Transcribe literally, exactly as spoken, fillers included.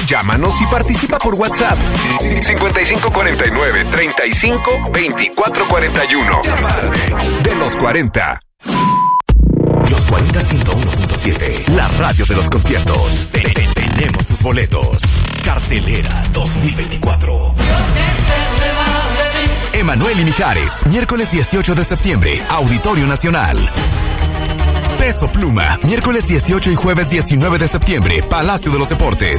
Llámanos y participa por WhatsApp. cincuenta y cinco cuarenta y nueve, treinta y cinco, veinticuatro cuarenta y uno. De los cuarenta. Los cuarenta ciento uno punto siete. La radio de los conciertos. Te- te- Tenemos tus boletos. Cartelera dos mil veinticuatro. Emanuel y Mijares, miércoles dieciocho de septiembre, Auditorio Nacional. Peso Pluma, miércoles dieciocho y jueves diecinueve de septiembre, Palacio de los Deportes.